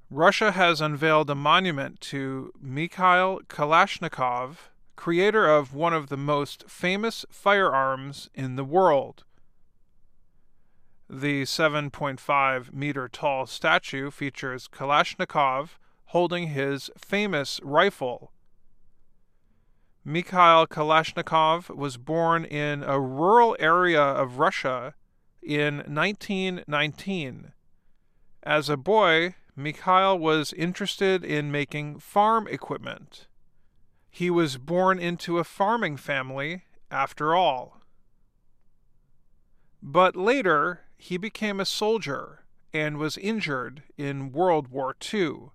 Russia has unveiled a monument to Mikhail Kalashnikov, creator of one of the most famous firearms in the world. The 7.5-meter tall statue features Kalashnikov holding his famous rifle. Mikhail Kalashnikov was born in a rural area of Russia in 1919. As a boy, Mikhail was interested in making farm equipment. He was born into a farming family, after all. But later, he became a soldier and was injured in World War II.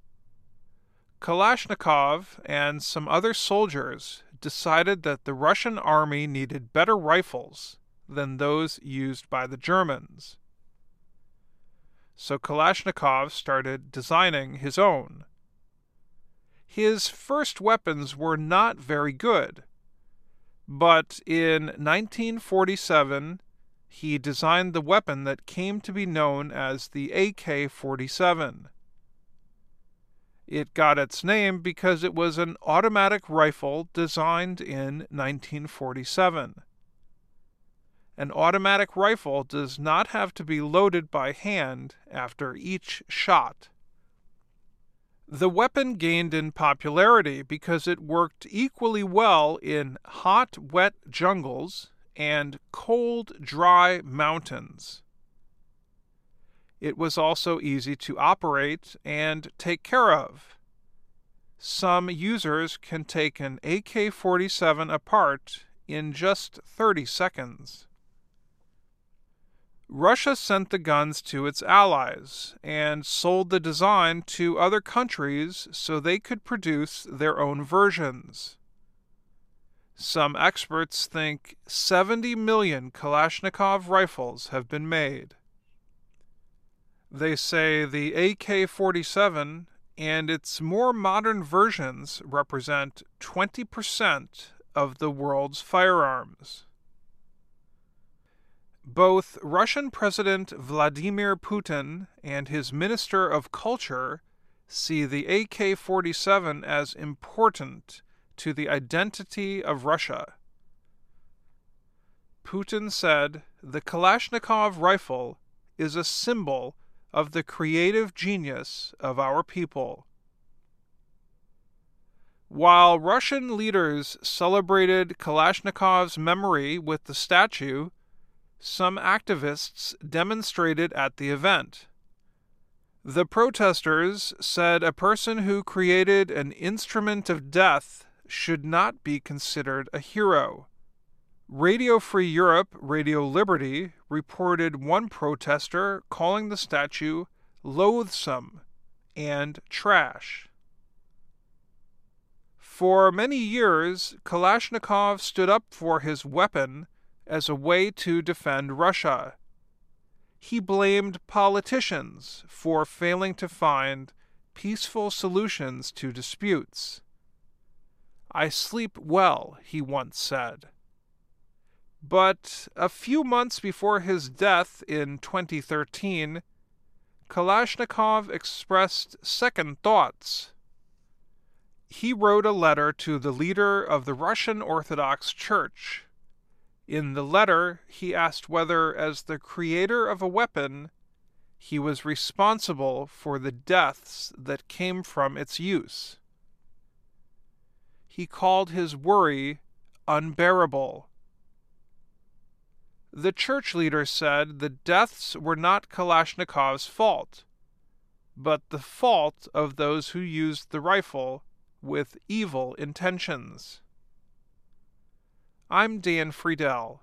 Kalashnikov and some other soldiers decided that the Russian army needed better rifles than those used by the Germans. So Kalashnikov started designing his own. His first weapons were not very good, but in 1947 he designed the weapon that came to be known as the AK-47. It got its name because it was an automatic rifle designed in 1947. An automatic rifle does not have to be loaded by hand after each shot. The weapon gained in popularity because it worked equally well in hot, wet jungles and cold, dry mountains. It was also easy to operate and take care of. Some users can take an AK-47 apart in just 30 seconds. Russia sent the guns to its allies and sold the design to other countries so they could produce their own versions. Some experts think 70 million Kalashnikov rifles have been made. They say the AK-47 and its more modern versions represent 20% of the world's firearms. Both Russian President Vladimir Putin and his Minister of Culture see the AK-47 as important to the identity of Russia. Putin said the Kalashnikov rifle is a symbol of the creative genius of our people. While Russian leaders celebrated Kalashnikov's memory with the statue, some activists demonstrated at the event. The protesters said a person who created an instrument of death should not be considered a hero. Radio Free Europe, Radio Liberty, reported one protester calling the statue loathsome and trash. For many years, Kalashnikov stood up for his weapon as a way to defend Russia. He blamed politicians for failing to find peaceful solutions to disputes. "I sleep well," he once said. But a few months before his death in 2013, Kalashnikov expressed second thoughts. He wrote a letter to the leader of the Russian Orthodox Church. In the letter, he asked whether, as the creator of a weapon, he was responsible for the deaths that came from its use. He called his worry unbearable. The church leader said the deaths were not Kalashnikov's fault, but the fault of those who used the rifle with evil intentions. I'm Dan Friedel.